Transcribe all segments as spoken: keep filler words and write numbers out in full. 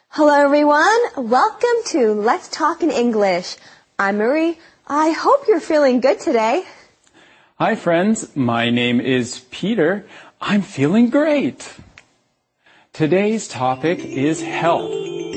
Hello everyone, welcome to Let's Talk in English. I'm Marie. I hope you're feeling good today. Hi friends, my name is Peter. I'm feeling great. Today's topic is health.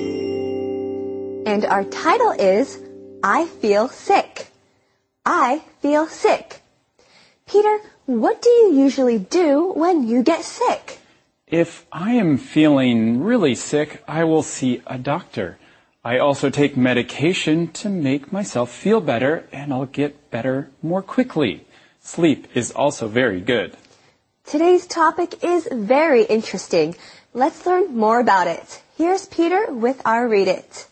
And our title is I Feel Sick. I feel sick. Peter, what do you usually do when you get sick? If I am feeling really sick, I will see a doctor. I also take medication to make myself feel better, and I'll get better more quickly. Sleep is also very good. Today's topic is very interesting. Let's learn more about it. Here's Peter with our Read It.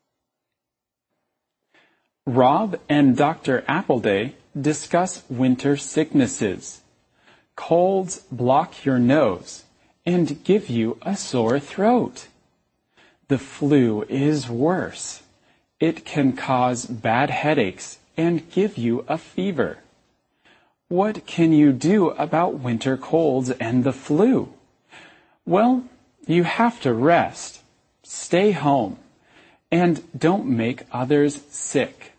Rob and Doctor Appleday discuss winter sicknesses. Colds block your nose and give you a sore throat. The flu is worse. It can cause bad headaches and give you a fever. What can you do about winter colds and the flu? Well, you have to rest, stay home, and don't make others sick.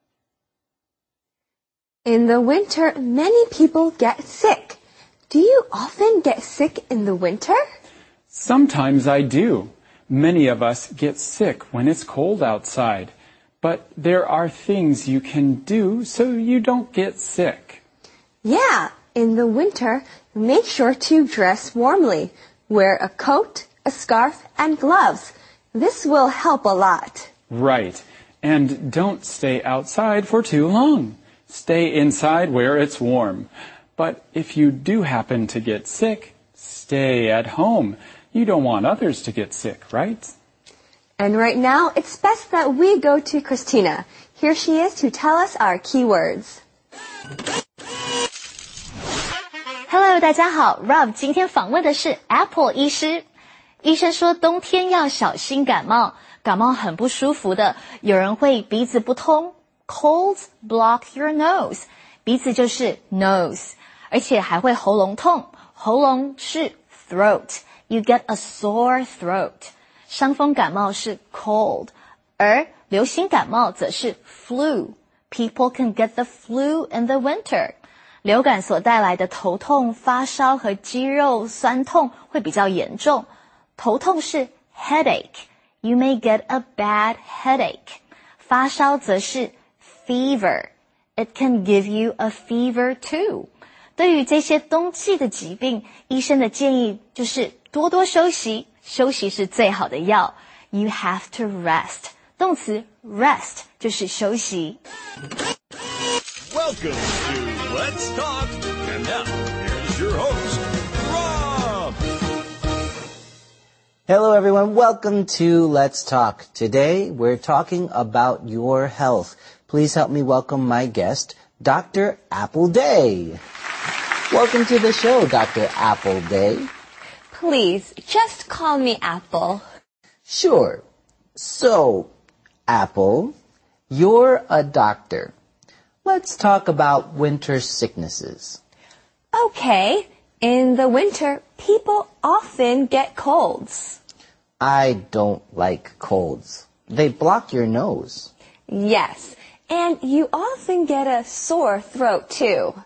In the winter, many people get sick. Do you often get sick in the winter? Sometimes I do. Many of us get sick when it's cold outside. But there are things you can do so you don't get sick. Yeah, in the winter, make sure to dress warmly. Wear a coat, a scarf, and gloves. This will help a lot. Right. And don't stay outside for too long. Stay inside where it's warm. But if you do happen to get sick, stay at home. You don't want others to get sick, right? And right now, it's best that we go to Christina. Here she is to tell us our keywords. Hello, 大家好 Rob 今天访问的是 Apple 医师。医生说冬天要小心感冒，感冒很不舒服的，有人会鼻子不通 Colds block your nose 鼻子就是 nose 而且还会喉咙痛，喉咙是 throat You get a sore throat 伤风感冒是 cold 而流行感冒则是 flu People can get the flu in the winter流感所带来的头痛、发烧和肌肉酸痛会比较严重。头痛是 headache. You may get a bad headache. 发烧则是 fever. It can give you a fever too. 对于这些冬季的疾病，医生的建议就是多多休息，休息是最好的药。You have to rest. 动词 rest 就是休息。 Welcome to Let's Talk, and now here's your host, Rob. Hello everyone, welcome to Let's Talk. Today we're talking about your health. Please help me welcome my guest, Doctor Appleday. Welcome to the show, Doctor Appleday. Please, just call me Apple. Sure. So, Apple, you're a doctor. Let's talk about winter sicknesses. Okay. In the winter, people often get colds. I don't like colds. They block your nose. Yes, and you often get a sore throat too.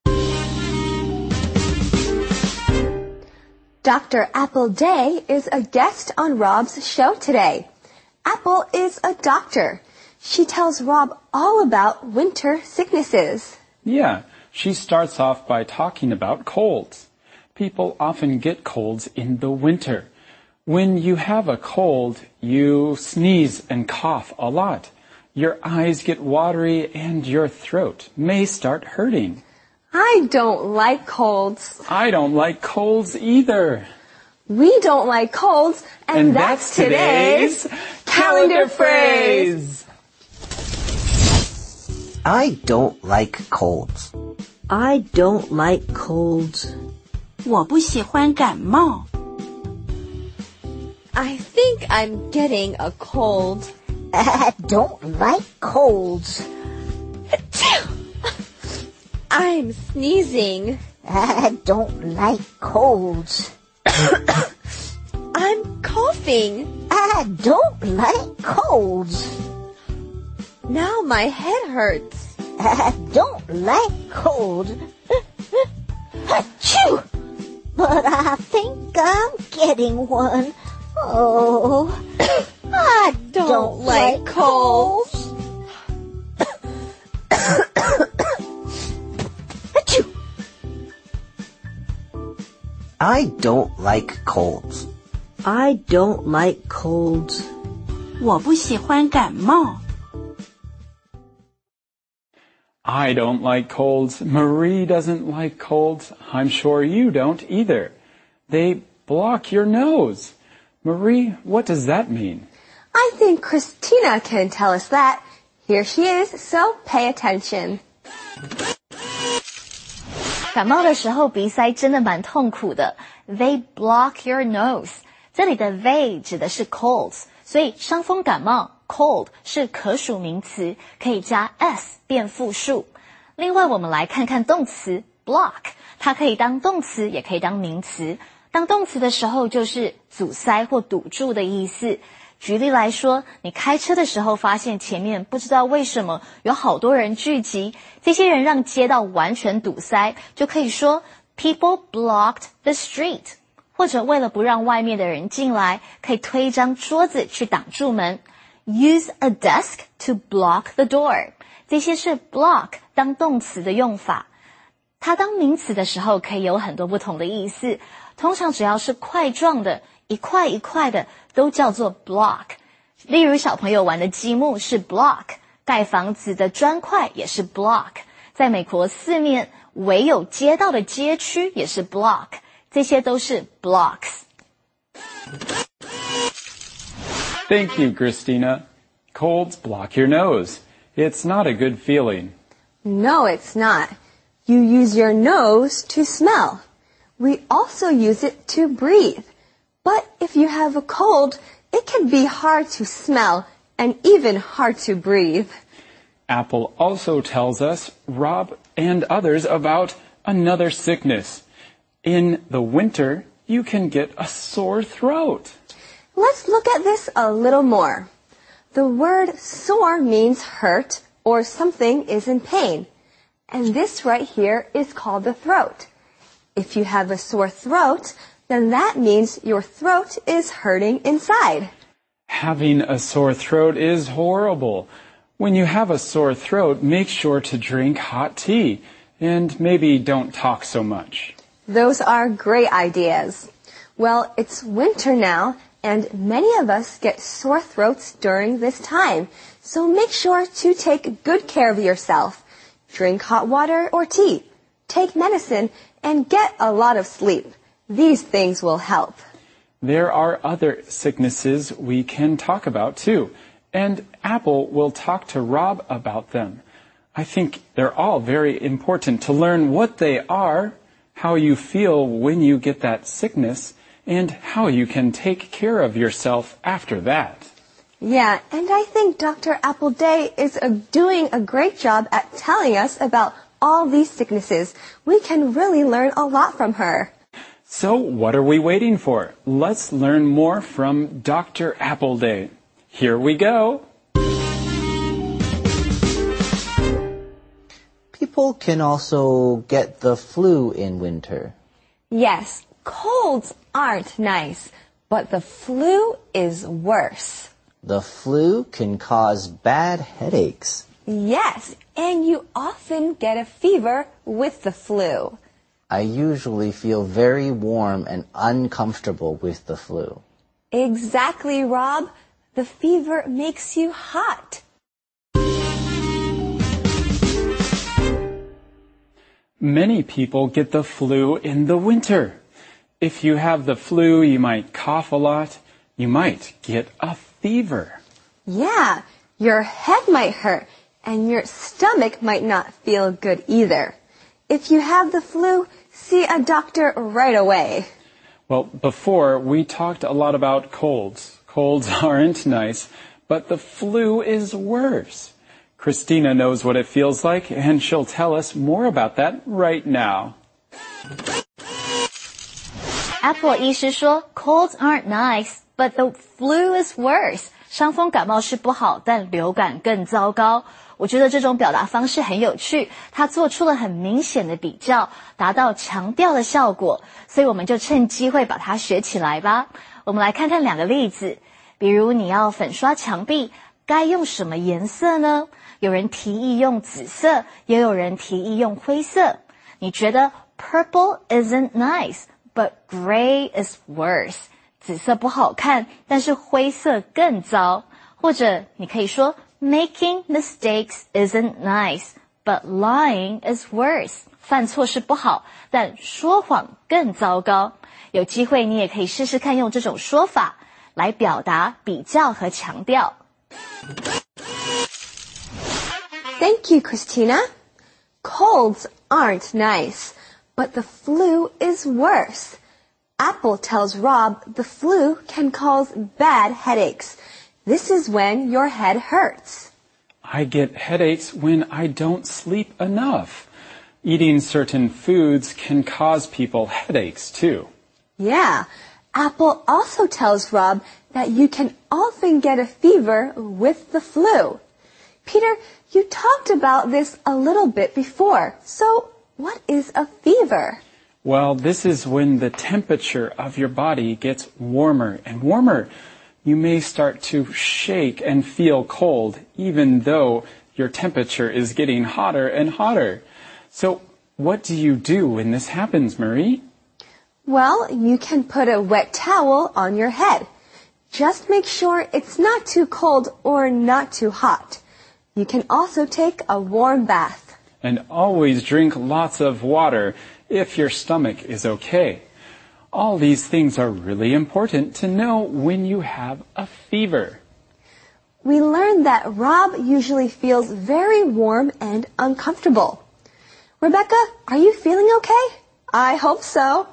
Doctor Appleday is a guest on Rob's show today. Apple is a doctor. She tells Rob all about winter sicknesses. Yeah, she starts off by talking about colds. People often get colds in the winter. When you have a cold, you sneeze and cough a lot. Your eyes get watery and your throat may start hurting. I don't like colds. I don't like colds either. We don't like colds, and, And that's, that's today's today's calendar phrase. I don't like colds. I don't like colds. 我不喜欢感冒。 I think I'm getting a cold. I don't like colds. I'm sneezing. I don't like colds. I'm coughing. coughing. I don't like colds. Now my head hurts. I don't like colds. Achoo! But I think I'm getting one. Oh, I don't, Don't like like colds. Achoo! I don't like colds. I don't like colds. 我不喜欢感冒。 I don't like colds. Marie doesn't like colds. I'm sure you don't either. They block your nose. Marie, what does that mean? I think Christina can tell us that. Here she is, so pay attention. 感冒的时候鼻塞真的蛮痛苦的。They block your nose. 这里的 they 指的是 colds， 所以伤风感冒 cold 是可数名词，可以加 s 变复数。另外我们来看看动词 block， 它可以当动词也可以当名词。当动词的时候就是阻塞或堵住的意思。举例来说，你开车的时候发现前面不知道为什么有好多人聚集，这些人让街道完全堵塞，就可以说 People blocked the street。或者为了不让外面的人进来，可以推一张桌子去挡住门。Use a desk to block the door。这些是 block 当动词的用法。它当名词的时候可以有很多不同的意思，通常只要是块状的，一块一块的都叫做 block。例如小朋友玩的积木是 block， 盖房子的砖块也是 block。在美国四面唯有街道的街区也是 block。这些都是 blocks. Thank you, Christina. Colds block your nose. It's not a good feeling. No, it's not. You use your nose to smell. We also use it to breathe. But if you have a cold, it can be hard to smell and even hard to breathe. Apple also tells us, Rob and others, about another sickness. In the winter, you can get a sore throat. Let's look at this a little more. The word sore means hurt or something is in pain. And this right here is called the throat. If you have a sore throat, then that means your throat is hurting inside. Having a sore throat is horrible. When you have a sore throat, make sure to drink hot tea and maybe don't talk so much. Those are great ideas. Well, it's winter now, and many of us get sore throats during this time. So make sure to take good care of yourself. Drink hot water or tea. Take medicine and get a lot of sleep. These things will help. There are other sicknesses we can talk about too, and Apple will talk to Rob about them. I think they're all very important to learn what they are, how you feel when you get that sickness, and how you can take care of yourself after that. Yeah, and I think Doctor Appleday is a, doing a great job at telling us about all these sicknesses. We can really learn a lot from her. So what are we waiting for? Let's learn more from Doctor Appleday. Here we go. People can also get the flu in winter. Yes, colds aren't nice, but the flu is worse. The flu can cause bad headaches. Yes, and you often get a fever with the flu. I usually feel very warm and uncomfortable with the flu. Exactly, Rob. The fever makes you hot. Many people get the flu in the winter. If you have the flu, you might cough a lot. You might get a fever. Yeah, your head might hurt and your stomach might not feel good either. If you have the flu, see a doctor right away. Well, before we talked a lot about colds. Colds aren't nice, but the flu is worse. Christina knows what it feels like, and she'll tell us more about that right now. Apple 医师说 colds aren't nice, But the flu is worse. 伤风感冒是不好，但流感更糟糕。我觉得这种表达方式很有趣，它做出了很明显的比较，达到强调的效果，所以我们就趁机会把它学起来吧。我们来看看两个例子，比如你要粉刷墙壁，该用什么颜色呢？有人提议用紫色，也有人提议用灰色。你觉得 purple isn't nice, but gray is worse. 紫色不好看，但是灰色更糟。或者你可以说Making mistakes isn't nice, but lying is worse. 犯错是不好，但说谎更糟糕。有机会你也可以试试看用这种说法来表达比较和强调。 Thank you, Christina. Colds aren't nice, but the flu is worse. Apple tells Rob the flu can cause bad headaches. This is when your head hurts. I get headaches when I don't sleep enough. Eating certain foods can cause people headaches too. Yeah. Apple also tells Rob that you can often get a fever with the flu. Peter, you talked about this a little bit before. So, what is a fever? Well, this is when the temperature of your body gets warmer and warmer. You may start to shake and feel cold, even though your temperature is getting hotter and hotter. So, what do you do when this happens, Marie? Well, you can put a wet towel on your head. Just make sure it's not too cold or not too hot. You can also take a warm bath. And always drink lots of water if your stomach is okay. All these things are really important to know when you have a fever. We learned that Rob usually feels very warm and uncomfortable. Rebecca, are you feeling okay? I hope so.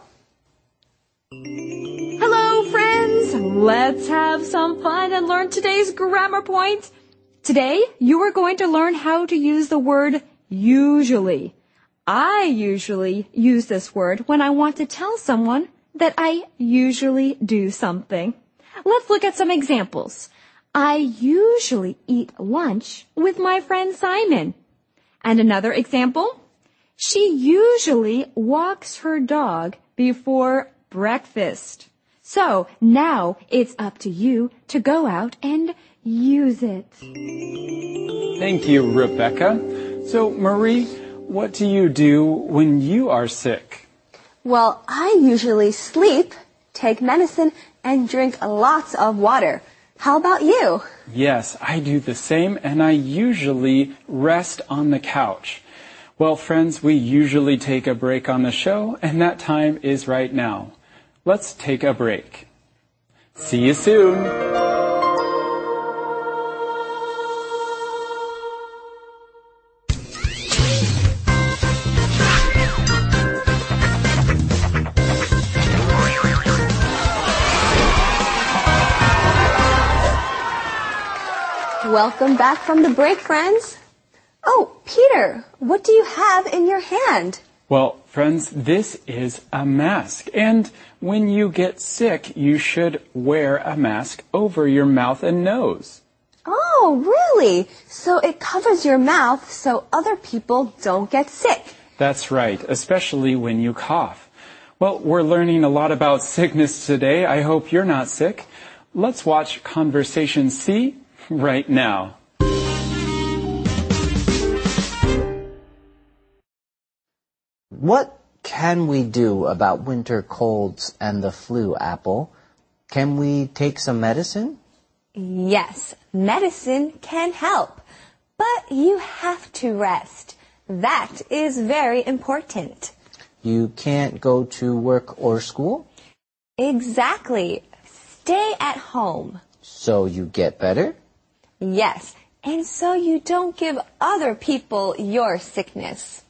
Hello, friends! Let's have some fun and learn today's grammar point. Today, you are going to learn how to use the word usually. I usually use this word when I want to tell someone that I usually do something. Let's look at some examples. I usually eat lunch with my friend Simon. And another example, she usually walks her dog before breakfast. So now it's up to you to go out and use it. Thank you, Rebecca. So, Marie, what do you do when you are sick? Well, I usually sleep, take medicine, and drink lots of water. How about you? Yes, I do the same, and I usually rest on the couch. Well, friends, we usually take a break on the show, and that time is right now. Let's take a break. See you soon. Welcome back from the break, friends. Oh, Peter, what do you have in your hand? Well, friends, this is a mask. And when you get sick, you should wear a mask over your mouth and nose. Oh, really? So it covers your mouth so other people don't get sick. That's right, especially when you cough. Well, we're learning a lot about sickness today. I hope you're not sick. Let's watch Conversation C right now. What can we do about winter colds and the flu, Apple? Can we take some medicine? Yes, medicine can help, but you have to rest. That is very important. You can't go to work or school? Exactly. Stay at home. So you get better? Yes, and so you don't give other people your sickness.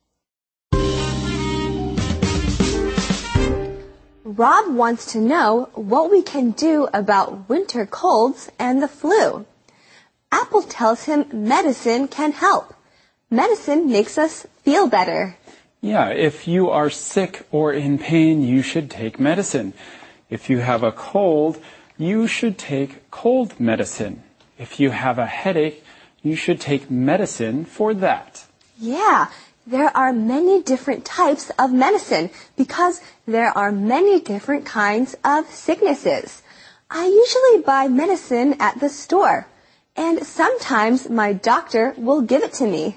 Rob wants to know what we can do about winter colds and the flu. Apple tells him medicine can help. Medicine makes us feel better. Yeah, if you are sick or in pain, you should take medicine. If you have a cold, you should take cold medicine. If you have a headache, you should take medicine for that. Yeah, there are many different types of medicine because there are many different kinds of sicknesses. I usually buy medicine at the store, and sometimes my doctor will give it to me.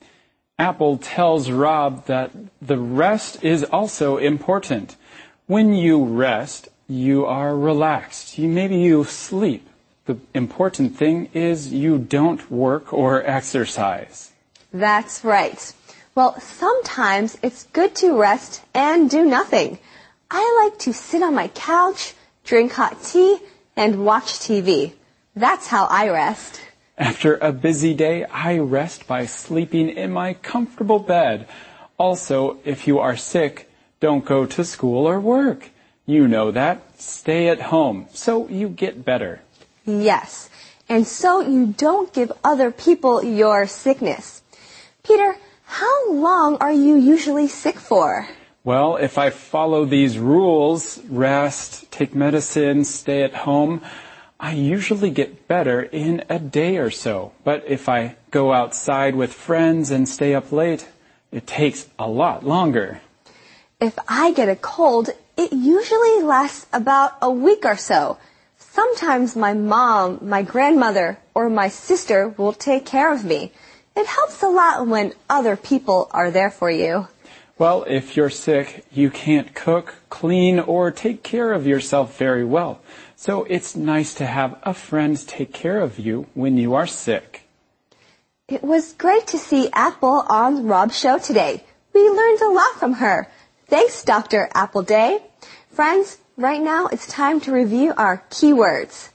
Apple tells Rob that the rest is also important. When you rest, you are relaxed. You, maybe you sleep. The important thing is you don't work or exercise. That's right. Well, sometimes it's good to rest and do nothing. I like to sit on my couch, drink hot tea, and watch T V. That's how I rest. After a busy day, I rest by sleeping in my comfortable bed. Also, if you are sick, don't go to school or work. You know that. Stay at home so you get better. Yes, and so you don't give other people your sickness. Peter, how long are you usually sick for? Well, if I follow these rules, rest, take medicine, stay at home, I usually get better in a day or so. But if I go outside with friends and stay up late, it takes a lot longer. If I get a cold, it usually lasts about a week or so. Sometimes my mom, my grandmother, or my sister will take care of me. It helps a lot when other people are there for you. Well, if you're sick, you can't cook, clean, or take care of yourself very well. So it's nice to have a friend take care of you when you are sick. It was great to see Apple on Rob's show today. We learned a lot from her. Thanks, Doctor Appleday. Friends, right now it's time to review our keywords.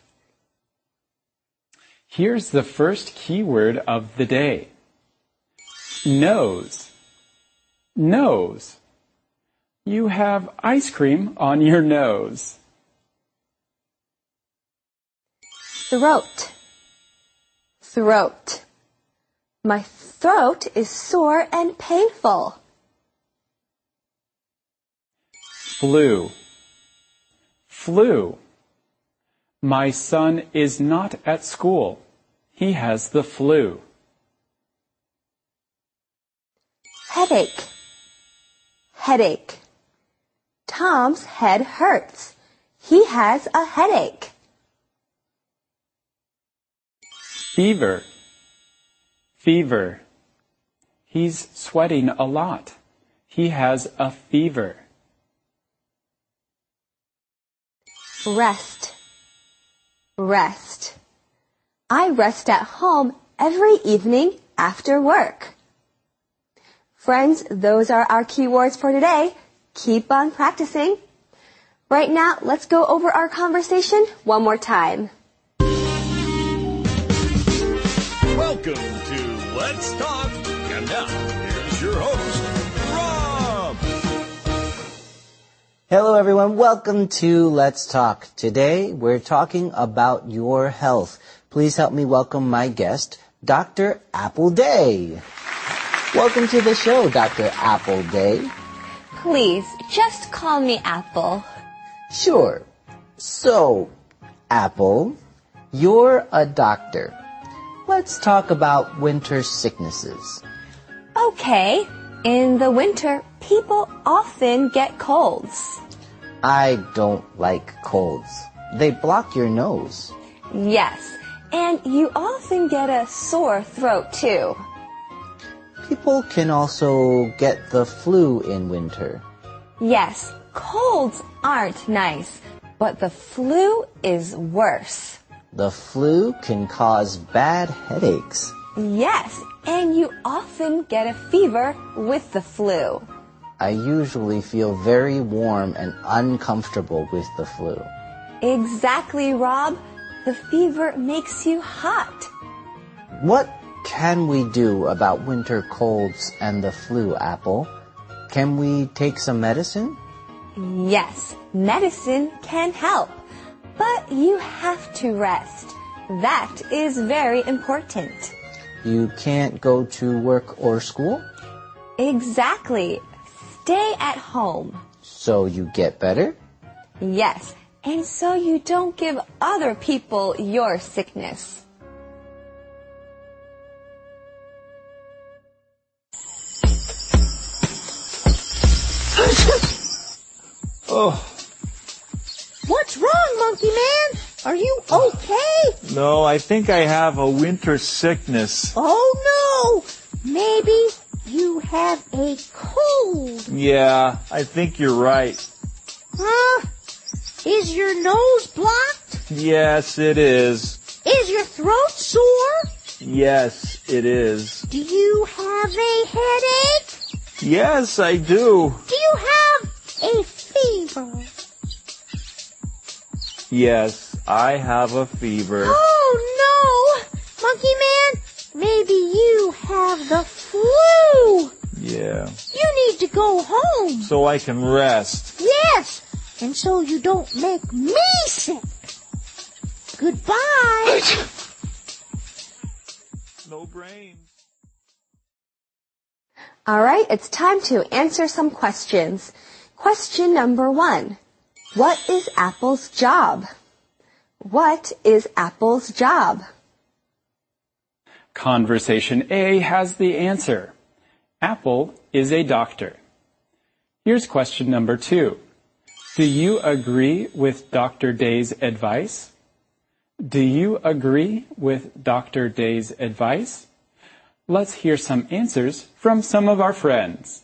Here's the first keyword of the day. Nose. Nose. You have ice cream on your nose. Throat. Throat. My throat is sore and painful. Flu. Flu. My son is not at school. He has the flu. Headache. Headache. Tom's head hurts. He has a headache. Fever. Fever. He's sweating a lot. He has a fever. Rest. Rest. I rest at home every evening after work. Friends, those are our keywords for today. Keep on practicing. Right now, let's go over our conversation one more time. Welcome to Let's Talk. And now, here's your host, Rob. Hello everyone, welcome to Let's Talk. Today we're talking about your health. Please help me welcome my guest, Doctor Appleday. Welcome to the show, Doctor Appleday. Please, just call me Apple. Sure. So, Apple, you're a doctor. Let's talk about winter sicknesses. Okay. In the winter, people often get colds. I don't like colds. They block your nose. Yes, and you often get a sore throat too. People can also get the flu in winter. Yes, colds aren't nice, but the flu is worse. The flu can cause bad headaches. Yes, and you often get a fever with the flu. I usually feel very warm and uncomfortable with the flu. Exactly, Rob. The fever makes you hot. What can we do about winter colds and the flu, Apple? Can we take some medicine? Yes, medicine can help, but you have to rest. That is very important. You can't go to work or school? Exactly. Stay at home. So you get better? Yes, and so you don't give other people your sickness. Oh. What's wrong, Monkey Man? Are you okay? No, I think I have a winter sickness. Oh, no. Maybe you have a cold. Yeah, I think you're right. Huh? Is your nose blocked? Yes, it is. Is your throat sore? Yes, it is. Do you have a headache? Yes, I do. Do you have a fever? Yes, I have a fever. Oh, no! Monkey Man, maybe you have the flu. Yeah. You need to go home. So I can rest. Yes, and so you don't make me sick. Goodbye. No brains. All right, it's time to answer some questions. Question number one. What is Apple's job? What is Apple's job? Conversation A has the answer. Apple is a doctor. Here's question number two. Do you agree with Doctor Day's advice? Do you agree with Doctor Day's advice? Let's hear some answers from some of our friends.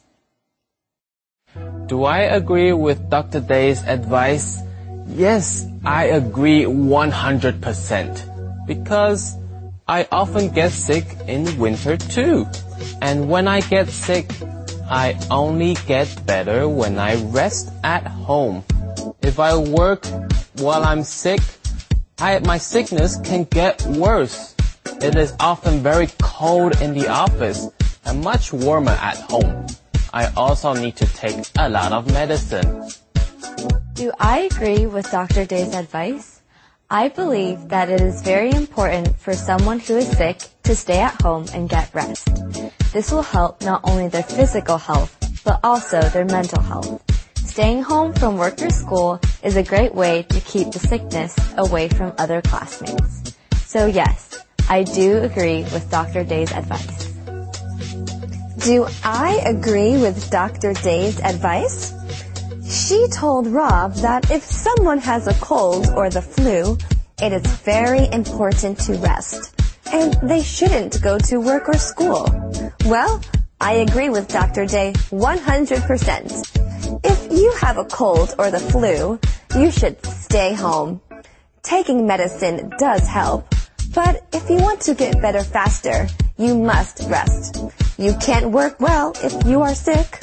Do I agree with Doctor Day's advice? Yes, I agree one hundred percent. Because I often get sick in winter too. And when I get sick, I only get better when I rest at home. If I work while I'm sick, I, my sickness can get worse. It is often very cold in the office and much warmer at home. I also need to take a lot of medicine. Do I agree with Doctor Day's advice? I believe that it is very important for someone who is sick to stay at home and get rest. This will help not only their physical health, but also their mental health. Staying home from work or school is a great way to keep the sickness away from other classmates. So yes, I do agree with Doctor Day's advice. Do I agree with Doctor Day's advice? She told Rob that if someone has a cold or the flu, it is very important to rest, and they shouldn't go to work or school. Well, I agree with Doctor Day one hundred percent. If you have a cold or the flu, you should stay home. Taking medicine does help, but if you want to get better faster, you must rest. You can't work well if you are sick.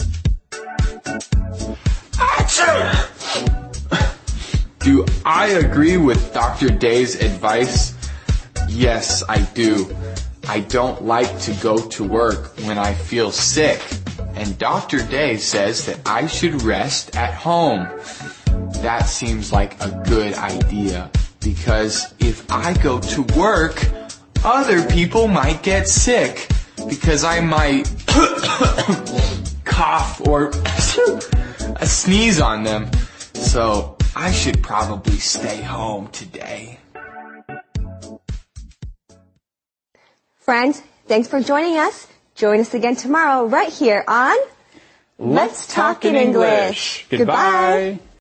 Do I agree with Doctor Day's advice? Yes, I do. I don't like to go to work when I feel sick. And Doctor Day says that I should rest at home. That seems like a good idea, because if I go to work, other people might get sick, because I might cough or sneeze on them. So I should probably stay home today. Friends, thanks for joining us. Join us again tomorrow right here on Let's Talk in English. Goodbye.